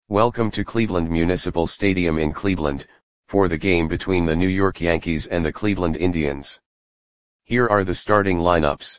Welcome to Cleveland Municipal Stadium in Cleveland, for the game between the New York Yankees and the Cleveland Indians. Here are the starting lineups.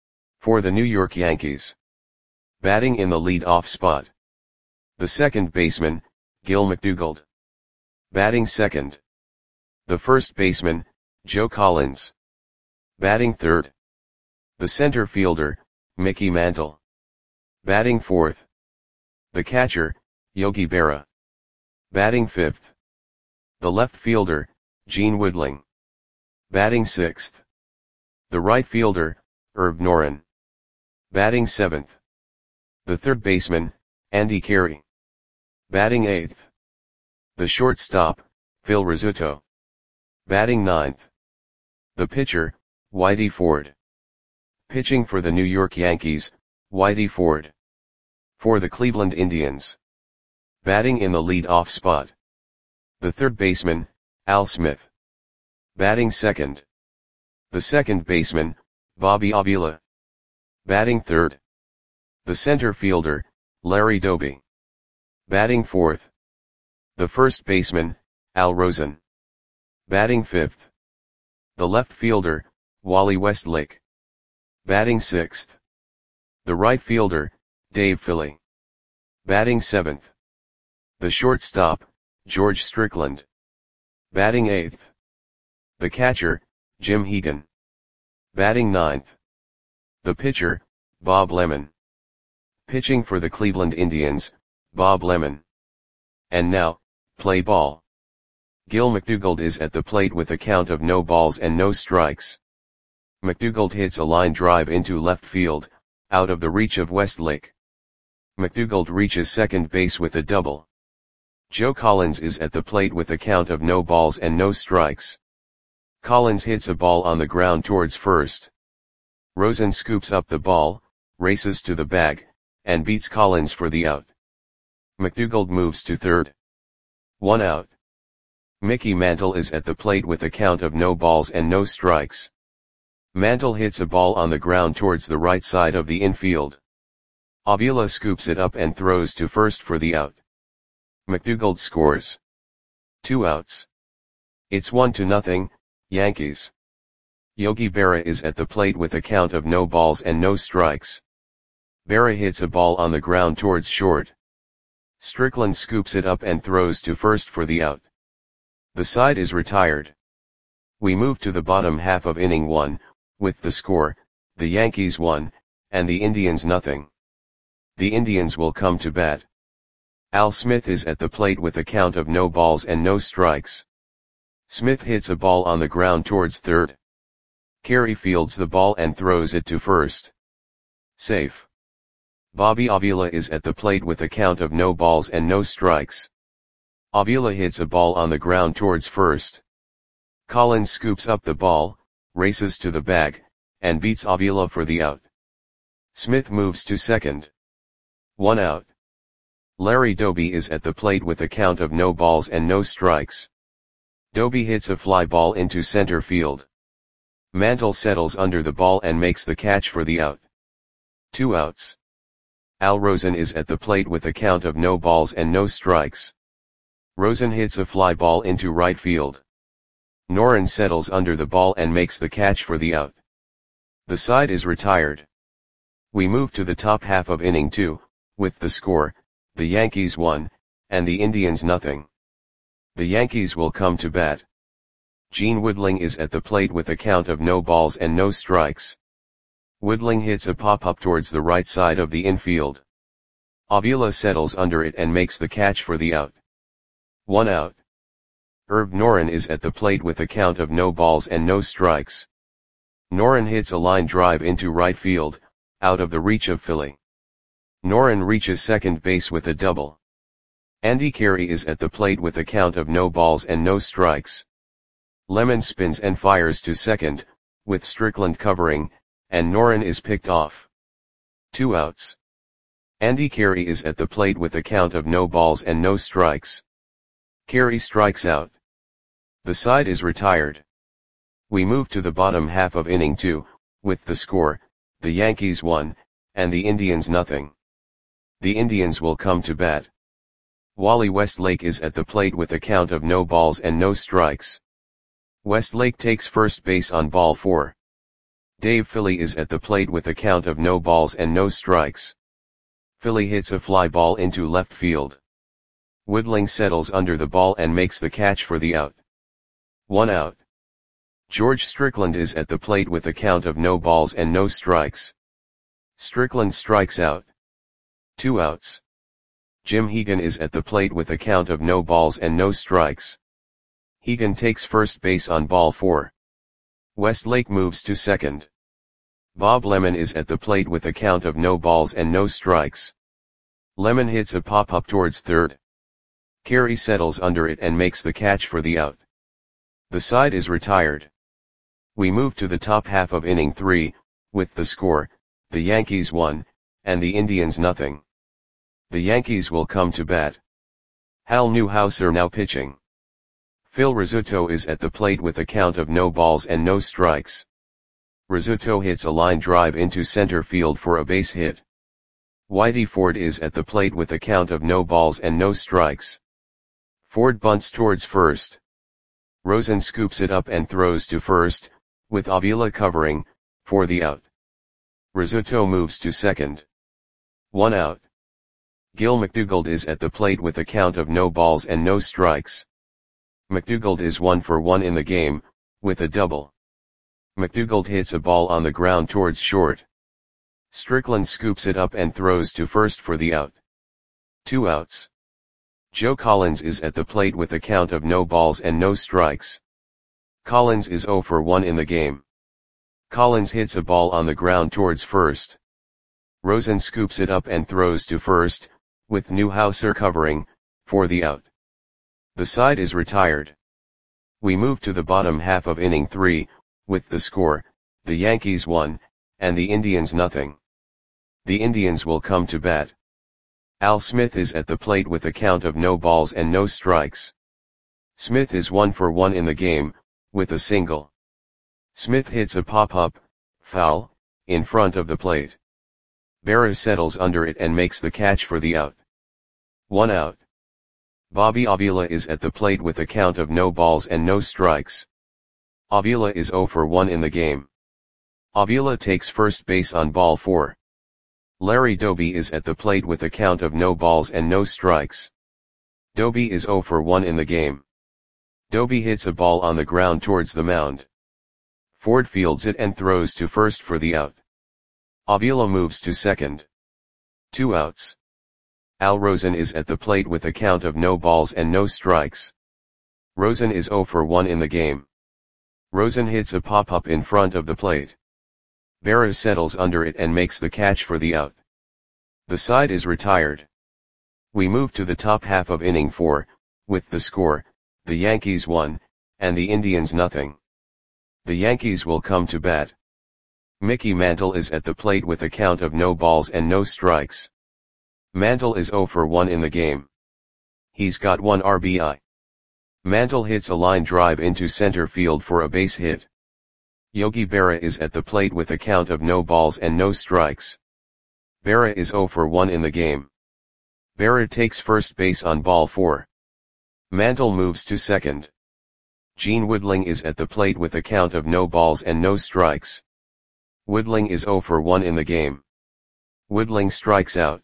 For the New York Yankees. Batting in the lead-off spot. The second baseman, Gil McDougald. Batting second. The first baseman, Joe Collins. Batting third. The center fielder, Mickey Mantle. Batting fourth. The catcher, Yogi Berra. Batting fifth. The left fielder, Gene Woodling. Batting sixth. The right fielder, Herb Noren. Batting seventh. The third baseman, Andy Carey. Batting eighth. The shortstop, Phil Rizzuto. Batting ninth. The pitcher, Whitey Ford. Pitching for the New York Yankees, Whitey Ford. For the Cleveland Indians. Batting in the lead-off spot. The third baseman, Al Smith. Batting second. The second baseman, Bobby Avila. Batting third. The center fielder, Larry Doby. Batting fourth. The first baseman, Al Rosen. Batting fifth. The left fielder, Wally Westlake. Batting sixth. The right fielder, Dave Philly. Batting seventh. The shortstop, George Strickland. Batting eighth. The catcher, Jim Hegan. Batting ninth. The pitcher, Bob Lemon. Pitching for the Cleveland Indians, Bob Lemon. And now, play ball. Gil McDougald is at the plate with a count of no balls and no strikes. McDougald hits a line drive into left field, out of the reach of Westlake. McDougald reaches second base with a double. Joe Collins is at the plate with a count of no balls and no strikes. Collins hits a ball on the ground towards first. Rosen scoops up the ball, races to the bag, and beats Collins for the out. McDougald moves to third. 1 out. Mickey Mantle is at the plate with a count of no balls and no strikes. Mantle hits a ball on the ground towards the right side of the infield. Avila scoops it up and throws to first for the out. McDougald scores. 2 outs. It's 1-0, Yankees. Yogi Berra is at the plate with a count of no balls and no strikes. Berra hits a ball on the ground towards short. Strickland scoops it up and throws to first for the out. The side is retired. We move to the bottom half of inning 1, with the score, the Yankees 1, and the Indians 0. The Indians will come to bat. Al Smith is at the plate with a count of no balls and no strikes. Smith hits a ball on the ground towards third. Carey fields the ball and throws it to first. Safe. Bobby Avila is at the plate with a count of no balls and no strikes. Avila hits a ball on the ground towards first. Collins scoops up the ball, races to the bag, and beats Avila for the out. Smith moves to second. 1 out. Larry Doby is at the plate with a count of no balls and no strikes. Doby hits a fly ball into center field. Mantle settles under the ball and makes the catch for the out. 2 outs. Al Rosen is at the plate with a count of no balls and no strikes. Rosen hits a fly ball into right field. Noren settles under the ball and makes the catch for the out. The side is retired. We move to the top half of inning 2, with the score, the Yankees 1, and the Indians 0. The Yankees will come to bat. Gene Woodling is at the plate with a count of no balls and no strikes. Woodling hits a pop-up towards the right side of the infield. Avila settles under it and makes the catch for the out. 1 out. Herb Noren is at the plate with a count of no balls and no strikes. Noren hits a line drive into right field, out of the reach of Philly. Noren reaches second base with a double. Andy Carey is at the plate with a count of no balls and no strikes. Lemon spins and fires to second, with Strickland covering, and Noren is picked off. 2 outs. Andy Carey is at the plate with a count of no balls and no strikes. Carey strikes out. The side is retired. We move to the bottom half of inning 2, with the score, the Yankees 1, and the Indians 0. The Indians will come to bat. Wally Westlake is at the plate with a count of no balls and no strikes. Westlake takes first base on ball 4. Dave Philly is at the plate with a count of no balls and no strikes. Philly hits a fly ball into left field. Woodling settles under the ball and makes the catch for the out. 1 out. George Strickland is at the plate with a count of no balls and no strikes. Strickland strikes out. 2 outs. Jim Hegan is at the plate with a count of no balls and no strikes. Hegan takes first base on ball 4. Westlake moves to second. Bob Lemon is at the plate with a count of no balls and no strikes. Lemon hits a pop-up towards third. Carey settles under it and makes the catch for the out. The side is retired. We move to the top half of inning 3, with the score, the Yankees 1, and the Indians nothing. The Yankees will come to bat. Hal Newhouser now pitching. Phil Rizzuto is at the plate with a count of no balls and no strikes. Rizzuto hits a line drive into center field for a base hit. Whitey Ford is at the plate with a count of no balls and no strikes. Ford bunts towards first. Rosen scoops it up and throws to first, with Avila covering, for the out. Rizzuto moves to second. 1 out. Gil McDougald is at the plate with a count of no balls and no strikes. McDougald is 1 for 1 in the game, with a double. McDougald hits a ball on the ground towards short. Strickland scoops it up and throws to first for the out. 2 outs. Joe Collins is at the plate with a count of no balls and no strikes. Collins is 0 for 1 in the game. Collins hits a ball on the ground towards first. Rosen scoops it up and throws to first, with Newhouser covering, for the out. The side is retired. We move to the bottom half of inning 3, with the score, the Yankees 1, and the Indians nothing. The Indians will come to bat. Al Smith is at the plate with a count of no balls and no strikes. Smith is 1 for 1 in the game, with a single. Smith hits a pop-up, foul, in front of the plate. Berra settles under it and makes the catch for the out. 1 out. Bobby Avila is at the plate with a count of no balls and no strikes. Avila is 0 for 1 in the game. Avila takes first base on ball 4. Larry Doby is at the plate with a count of no balls and no strikes. Doby is 0 for 1 in the game. Doby hits a ball on the ground towards the mound. Ford fields it and throws to first for the out. Avila moves to second. 2 outs. Al Rosen is at the plate with a count of no balls and no strikes. Rosen is 0 for 1 in the game. Rosen hits a pop-up in front of the plate. Berra settles under it and makes the catch for the out. The side is retired. We move to the top half of inning 4, with the score, the Yankees 1, and the Indians nothing. The Yankees will come to bat. Mickey Mantle is at the plate with a count of no balls and no strikes. Mantle is 0 for 1 in the game. He's got 1 RBI. Mantle hits a line drive into center field for a base hit. Yogi Berra is at the plate with a count of no balls and no strikes. Berra is 0 for 1 in the game. Berra takes first base on ball 4. Mantle moves to second. Gene Woodling is at the plate with a count of no balls and no strikes. Woodling is 0 for 1 in the game. Woodling strikes out.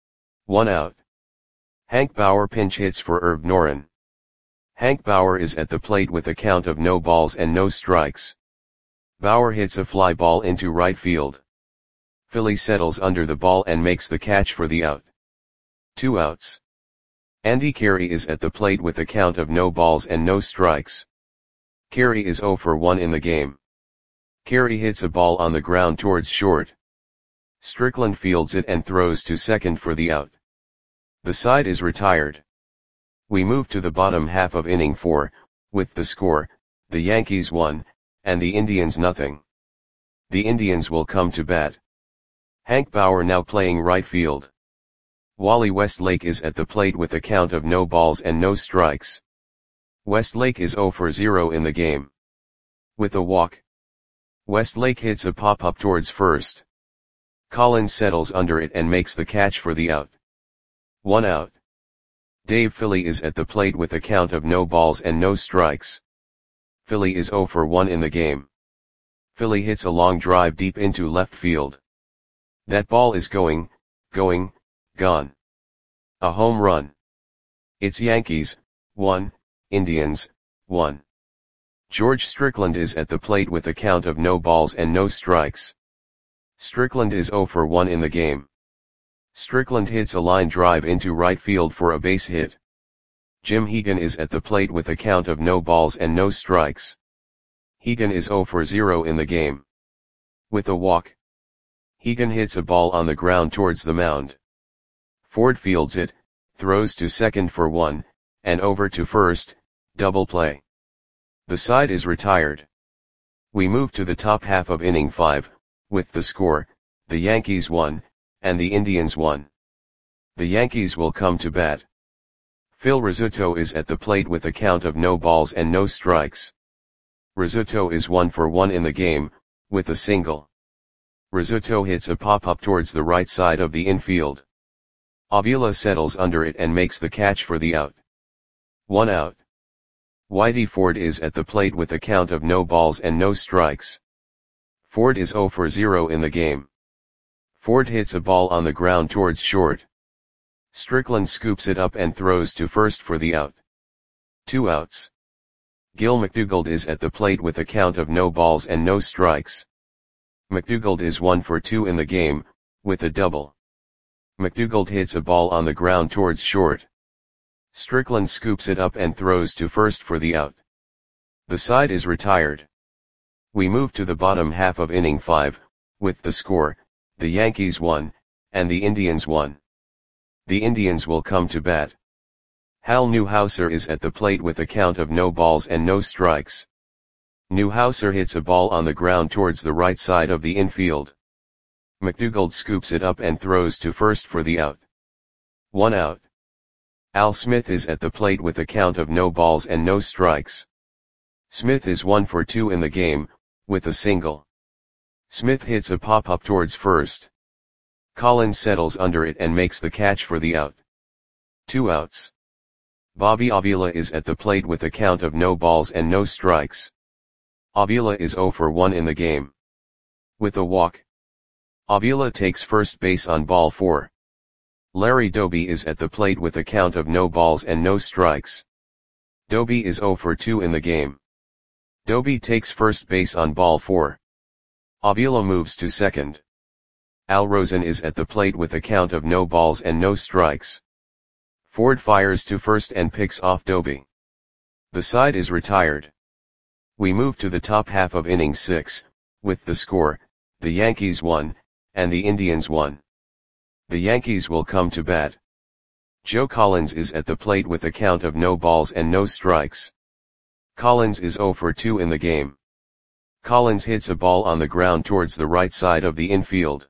1 out. Hank Bauer pinch hits for Herb Noren. Hank Bauer is at the plate with a count of no balls and no strikes. Bauer hits a fly ball into right field. Philly settles under the ball and makes the catch for the out. 2 outs. Andy Carey is at the plate with a count of no balls and no strikes. Carey is 0 for 1 in the game. Carey hits a ball on the ground towards short. Strickland fields it and throws to second for the out. The side is retired. We move to the bottom half of inning 4, with the score, the Yankees 1, and the Indians nothing. The Indians will come to bat. Hank Bauer now playing right field. Wally Westlake is at the plate with a count of no balls and no strikes. Westlake is 0 for 0 in the game. With a walk. Westlake hits a pop-up towards first. Collins settles under it and makes the catch for the out. 1 out. Dave Philly is at the plate with a count of no balls and no strikes. Philly is 0 for 1 in the game. Philly hits a long drive deep into left field. That ball is going, gone. A home run. It's Yankees, 1, Indians, 1. George Strickland is at the plate with a count of no balls and no strikes. Strickland is 0 for 1 in the game. Strickland hits a line drive into right field for a base hit. Jim Hegan is at the plate with a count of no balls and no strikes. Hegan is 0 for 0 in the game. With a walk. Hegan hits a ball on the ground towards the mound. Ford fields it, throws to second for 1, and over to first, double play. The side is retired. We move to the top half of inning 5, with the score, the Yankees 1, and the Indians 1. The Yankees will come to bat. Phil Rizzuto is at the plate with a count of no balls and no strikes. Rizzuto is 1 for 1 in the game, with a single. Rizzuto hits a pop-up towards the right side of the infield. Avila settles under it and makes the catch for the out. 1 out. Whitey Ford is at the plate with a count of no balls and no strikes. Ford is 0 for 0 in the game. Ford hits a ball on the ground towards short. Strickland scoops it up and throws to first for the out. 2 outs. Gil McDougald is at the plate with a count of no balls and no strikes. McDougald is 1 for 2 in the game, with a double. McDougald hits a ball on the ground towards short. Strickland scoops it up and throws to first for the out. The side is retired. We move to the bottom half of inning 5, with the score, the Yankees 1, and the Indians 1. The Indians will come to bat. Hal Newhouser is at the plate with a count of no balls and no strikes. Newhouser hits a ball on the ground towards the right side of the infield. McDougald scoops it up and throws to first for the out. 1 out. Al Smith is at the plate with a count of no balls and no strikes. Smith is 1 for 2 in the game, with a single. Smith hits a pop-up towards first. Collins settles under it and makes the catch for the out. 2 outs. Bobby Avila is at the plate with a count of no balls and no strikes. Avila is 0 for 1 in the game. With a walk. Avila takes first base on ball 4. Larry Doby is at the plate with a count of no balls and no strikes. Doby is 0 for 2 in the game. Doby takes first base on ball 4. Avila moves to second. Al Rosen is at the plate with a count of no balls and no strikes. Ford fires to first and picks off Doby. The side is retired. We move to the top half of inning 6, with the score, the Yankees 1, and the Indians 1. The Yankees will come to bat. Joe Collins is at the plate with a count of no balls and no strikes. Collins is 0 for 2 in the game. Collins hits a ball on the ground towards the right side of the infield.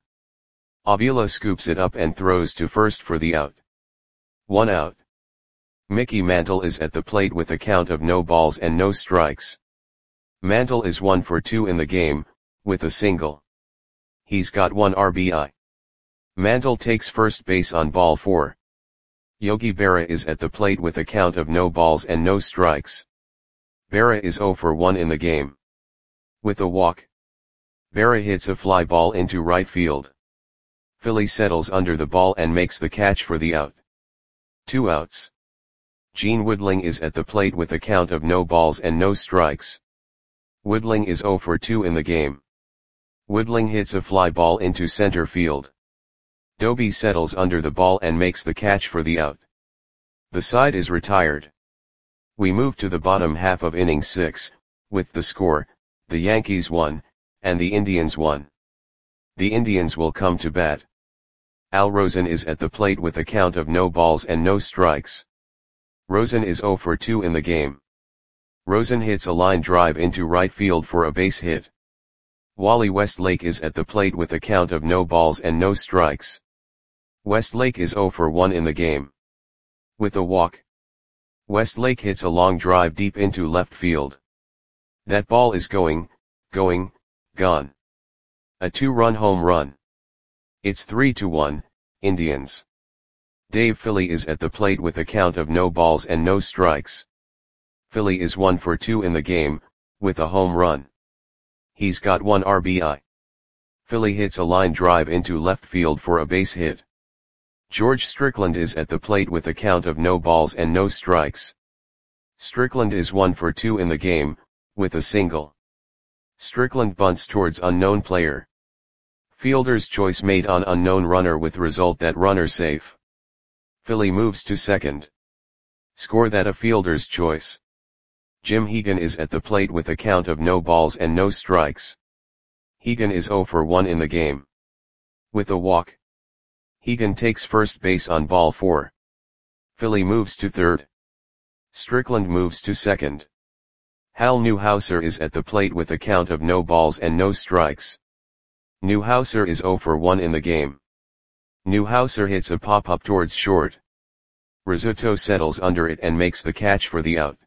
Avila scoops it up and throws to first for the out. 1 out. Mickey Mantle is at the plate with a count of no balls and no strikes. Mantle is 1 for 2 in the game, with a single. He's got 1 RBI. Mantle takes first base on ball 4. Yogi Berra is at the plate with a count of no balls and no strikes. Berra is 0 for 1 in the game. With a walk. Berra hits a fly ball into right field. Philly settles under the ball and makes the catch for the out. 2 outs. Gene Woodling is at the plate with a count of no balls and no strikes. Woodling is 0 for 2 in the game. Woodling hits a fly ball into center field. Doby settles under the ball and makes the catch for the out. The side is retired. We move to the bottom half of inning 6, with the score, the Yankees 1, and the Indians 1. The Indians will come to bat. Al Rosen is at the plate with a count of no balls and no strikes. Rosen is 0 for 2 in the game. Rosen hits a line drive into right field for a base hit. Wally Westlake is at the plate with a count of no balls and no strikes. Westlake is 0 for 1 in the game. With a walk. Westlake hits a long drive deep into left field. That ball is going, gone. A 2-run home run. It's 3-1, Indians. Dave Philly is at the plate with a count of no balls and no strikes. Philly is 1 for 2 in the game, with a home run. He's got 1 RBI. Philly hits a line drive into left field for a base hit. George Strickland is at the plate with a count of no balls and no strikes. Strickland is 1 for 2 in the game, with a single. Strickland bunts towards unknown player. Fielder's choice made on unknown runner with result that runner safe. Philly moves to second. Score that a fielder's choice. Jim Hegan is at the plate with a count of no balls and no strikes. Hegan is 0 for 1 in the game. With a walk. Hegan takes first base on ball 4. Philly moves to third. Strickland moves to second. Hal Newhouser is at the plate with a count of no balls and no strikes. Newhouser is 0 for 1 in the game. Newhouser hits a pop-up towards short. Rizzuto settles under it and makes the catch for the out.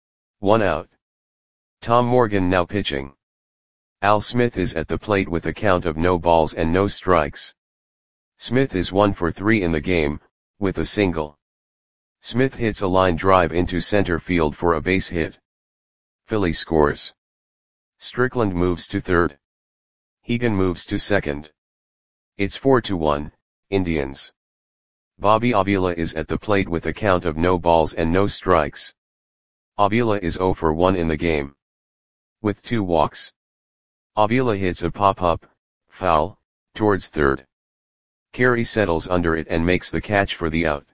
1 out. Tom Morgan now pitching. Al Smith is at the plate with a count of no balls and no strikes. Smith is 1 for 3 in the game, with a single. Smith hits a line drive into center field for a base hit. Philly scores. Strickland moves to third. Hegan moves to second. It's 4-1, Indians. Bobby Avila is at the plate with a count of no balls and no strikes. Avila is 0 for 1 in the game. With 2 walks. Avila hits a pop-up, foul, towards third. Carey settles under it and makes the catch for the out.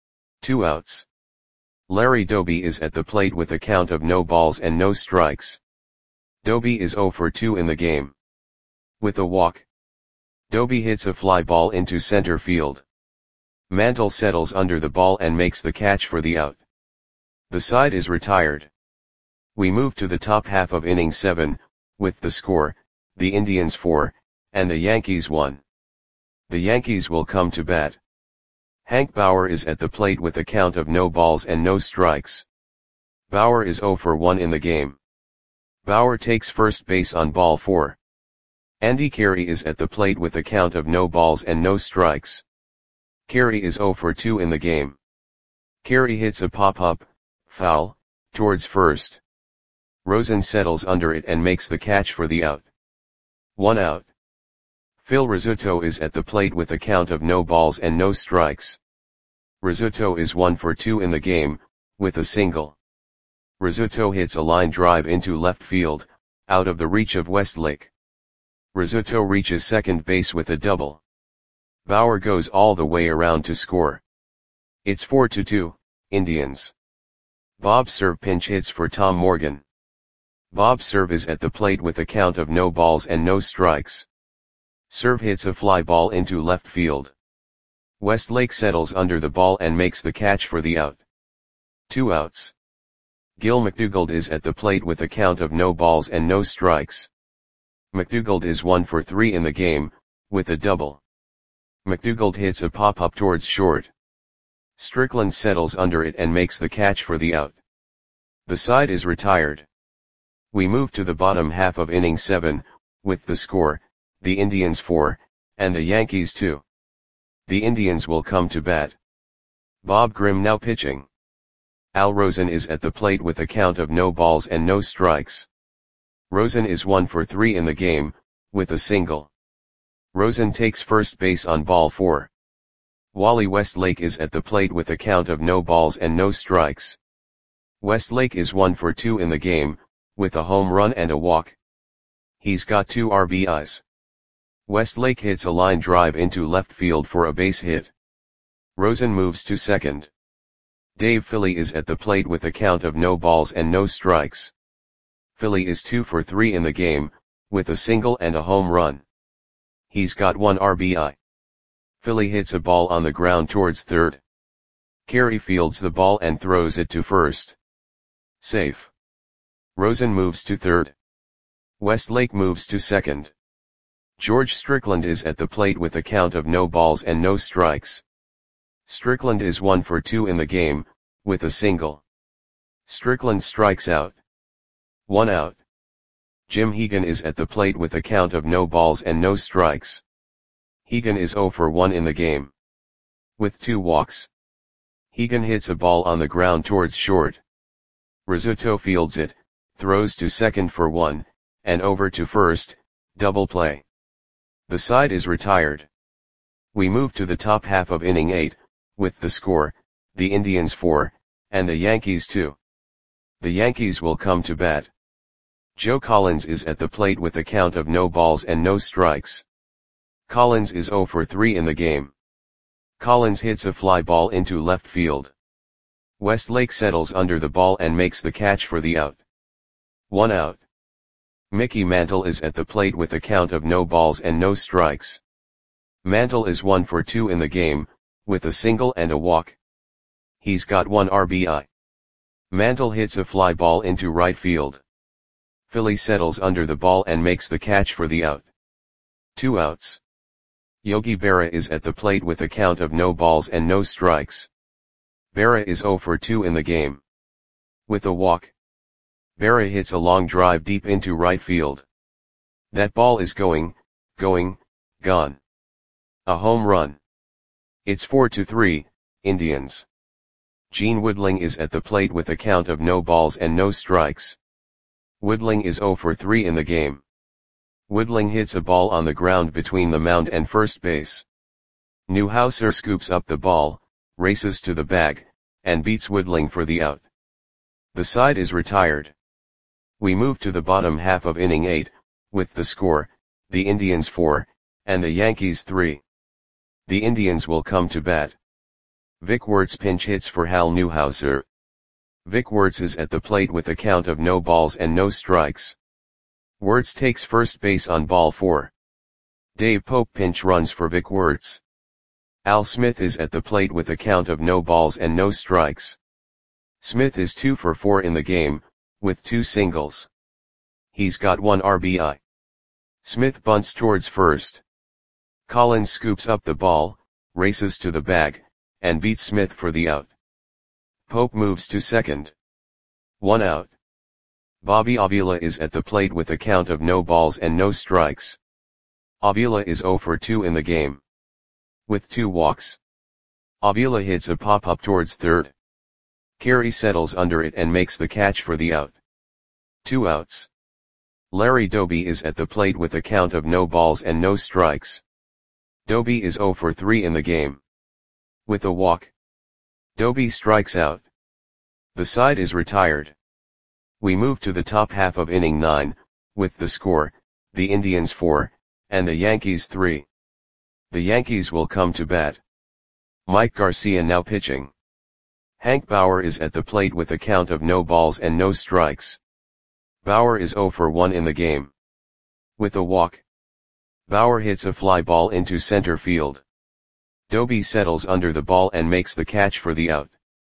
2 outs. Larry Doby is at the plate with a count of no balls and no strikes. Doby is 0 for 2 in the game. With a walk. Doby hits a fly ball into center field. Mantle settles under the ball and makes the catch for the out. The side is retired. We move to the top half of inning 7, with the score, the Indians 4, and the Yankees 1. The Yankees will come to bat. Hank Bauer is at the plate with a count of no balls and no strikes. Bauer is 0 for 1 in the game. Bauer takes first base on ball 4. Andy Carey is at the plate with a count of no balls and no strikes. Carey is 0 for 2 in the game. Carey hits a pop-up, foul, towards first. Rosen settles under it and makes the catch for the out. 1 out. Phil Rizzuto is at the plate with a count of no balls and no strikes. Rizzuto is 1 for 2 in the game, with a single. Rizzuto hits a line drive into left field, out of the reach of Westlake. Rizzuto reaches second base with a double. Bauer goes all the way around to score. It's 4-2, Indians. Bob Cerv pinch hits for Tom Morgan. Bob Cerv is at the plate with a count of no balls and no strikes. Cerv hits a fly ball into left field. Westlake settles under the ball and makes the catch for the out. 2 outs. Gil McDougald is at the plate with a count of no balls and no strikes. McDougald is 1 for 3 in the game, with a double. McDougald hits a pop-up towards short. Strickland settles under it and makes the catch for the out. The side is retired. We move to the bottom half of inning 7, with the score, the Indians 4, and the Yankees 2. The Indians will come to bat. Bob Grimm now pitching. Al Rosen is at the plate with a count of no balls and no strikes. Rosen is 1 for 3 in the game, with a single. Rosen takes first base on ball 4. Wally Westlake is at the plate with a count of no balls and no strikes. Westlake is 1 for 2 in the game, with a home run and a walk. He's got 2 RBIs. Westlake hits a line drive into left field for a base hit. Rosen moves to second. Dave Philly is at the plate with a count of no balls and no strikes. Philly is 2 for 3 in the game, with a single and a home run. He's got 1 RBI. Philly hits a ball on the ground towards third. Carey fields the ball and throws it to first. Safe. Rosen moves to third. Westlake moves to second. George Strickland is at the plate with a count of no balls and no strikes. Strickland is 1 for 2 in the game, with a single. Strickland strikes out. 1 out. Jim Hegan is at the plate with a count of no balls and no strikes. Hegan is 0 for 1 in the game. With 2 walks. Hegan hits a ball on the ground towards short. Rizzuto fields it, throws to second for 1, and over to first, double play. The side is retired. We move to the top half of inning 8, with the score, the Indians 4, and the Yankees 2. The Yankees will come to bat. Joe Collins is at the plate with a count of no balls and no strikes. Collins is 0 for 3 in the game. Collins hits a fly ball into left field. Westlake settles under the ball and makes the catch for the out. 1 out. Mickey Mantle is at the plate with a count of no balls and no strikes. Mantle is 1 for 2 in the game, with a single and a walk. He's got 1 RBI. Mantle hits a fly ball into right field. Philly settles under the ball and makes the catch for the out. 2 outs. Yogi Berra is at the plate with a count of no balls and no strikes. Berra is 0 for 2 in the game. With a walk. Berra hits a long drive deep into right field. That ball is gone. A home run. It's 4-3, Indians. Gene Woodling is at the plate with a count of no balls and no strikes. Woodling is 0 for 3 in the game. Woodling hits a ball on the ground between the mound and first base. Newhouser scoops up the ball, races to the bag, and beats Woodling for the out. The side is retired. We move to the bottom half of inning 8, with the score, the Indians 4, and the Yankees 3. The Indians will come to bat. Vic Wertz pinch hits for Hal Newhouser. Vic Wertz is at the plate with a count of no balls and no strikes. Wertz takes first base on ball 4. Dave Pope pinch runs for Vic Wertz. Al Smith is at the plate with a count of no balls and no strikes. Smith is 2 for 4 in the game, with 2 singles. He's got 1 RBI. Smith bunts towards first. Collins scoops up the ball, races to the bag, and beats Smith for the out. Pope moves to second. 1 out. Bobby Avila is at the plate with a count of no balls and no strikes. Avila is 0 for 2 in the game. With 2 walks. Avila hits a pop-up towards third. Carey settles under it and makes the catch for the out. 2 outs. Larry Doby is at the plate with a count of no balls and no strikes. Doby is 0 for 3 in the game. With a walk. Doby strikes out. The side is retired. We move to the top half of inning 9, with the score, the Indians 4, and the Yankees 3. The Yankees will come to bat. Mike Garcia now pitching. Hank Bauer is at the plate with a count of no balls and no strikes. Bauer is 0 for 1 in the game. With a walk. Bauer hits a fly ball into center field. Doby settles under the ball and makes the catch for the out.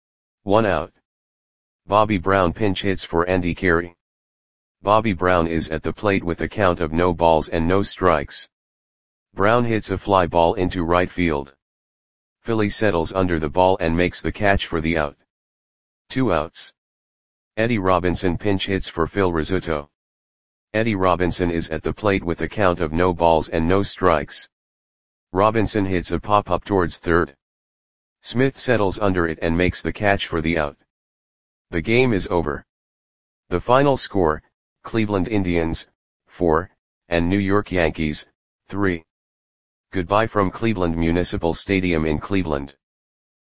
1 out. Bobby Brown pinch hits for Andy Carey. Bobby Brown is at the plate with a count of no balls and no strikes. Brown hits a fly ball into right field. Philly settles under the ball and makes the catch for the out. 2 outs. Eddie Robinson pinch hits for Phil Rizzuto. Eddie Robinson is at the plate with a count of no balls and no strikes. Robinson hits a pop-up towards third. Smith settles under it and makes the catch for the out. The game is over. The final score, Cleveland Indians, 4, and New York Yankees, 3. Goodbye from Cleveland Municipal Stadium in Cleveland.